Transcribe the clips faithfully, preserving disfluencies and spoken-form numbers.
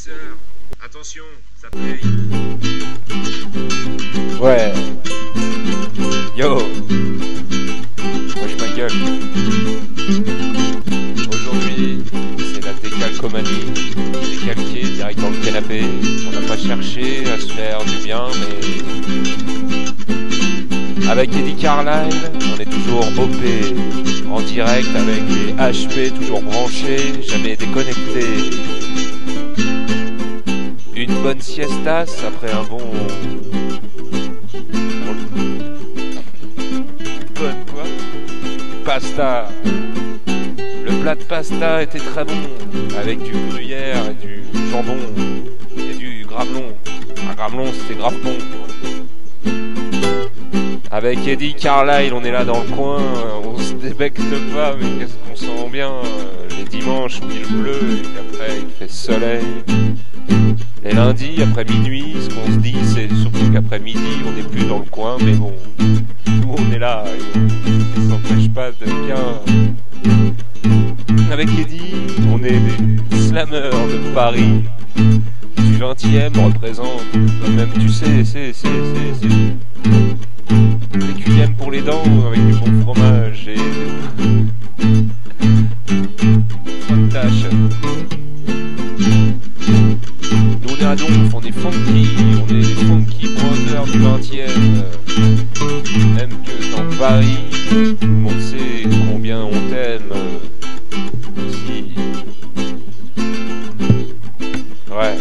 mixeur. Attention, ça paye. Ouais. Yo. Wesh ma gueule. Aujourd'hui, c'est la décalcomanie. Décalqué direct dans le canapé. On n'a pas cherché à se faire du bien, mais... Avec Eddie Carlisle, on est toujours O P. En direct avec les H P toujours branchés, jamais déconnectés. Une bonne siestas après un bon... Bonne quoi? Pasta. Le plat de pasta était très bon, avec du gruyère et du jambon et du gravelon. Un gravelon, c'était grave bon. Avec Eddie Carlisle, on est là dans le coin, on se débecte pas, mais qu'est-ce qu'on sent bien. Les dimanches où il pleut, et après il fait soleil. Les lundis, après minuit, ce qu'on se dit, c'est surtout qu'après midi, on n'est plus dans le coin, mais bon, nous on est là, et on ne s'empêche pas de bien. Avec Eddie, on est des slammers de Paris. Du vingtième représente, toi-même tu sais, c'est, c'est, c'est, c'est... Les cuillèmes pour les dents avec du bon fromage et pas de tâches. Nous on est à Donf, on est funky, on est les funky brothers du vingtième. Même que dans Paris, tout le monde sait combien on t'aime. Si. Ouais.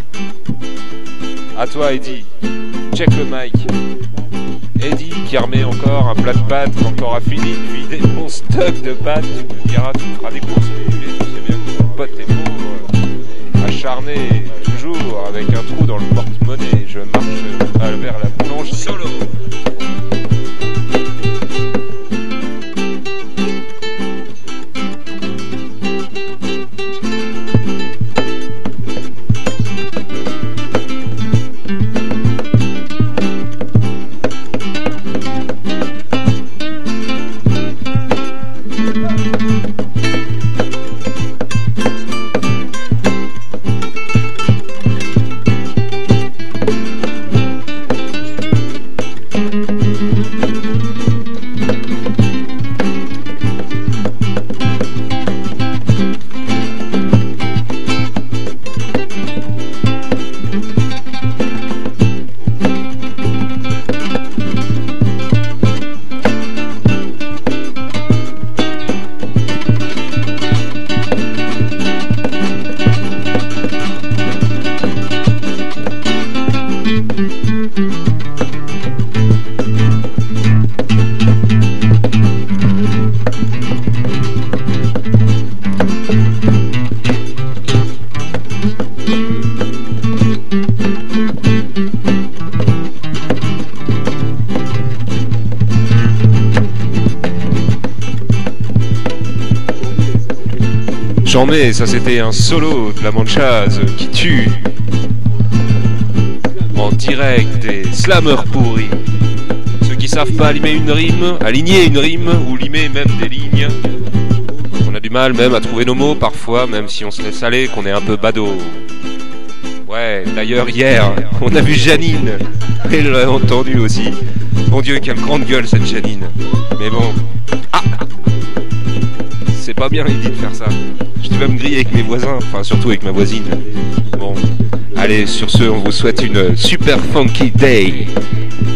À toi Eddie, check le mic. Eddie qui remet encore un plat de pâtes quand t'auras fini de vider mon stock de pâtes. Tu me diras, tu feras des courses, mais tu sais bien que mon pote est pauvre, acharné, toujours avec un trou dans le porte-monnaie. Je marche vers la boulangerie. Solo. J'en mets, ça c'était un solo de la Manchaz qui tue. En direct des slammers pourris. Ceux qui savent pas limer une rime, aligner une rime ou limer même des lignes. On a du mal même à trouver nos mots parfois, même si on se laisse aller, qu'on est un peu badaud. Ouais, d'ailleurs hier, on a vu Janine. Et je l'ai entendu aussi. Mon Dieu, quelle grande gueule cette Janine. Mais bon. Ah! C'est pas bien l'idée de faire ça. Je devais me griller avec mes voisins, enfin surtout avec ma voisine. Bon, allez, sur ce, on vous souhaite une super funky day.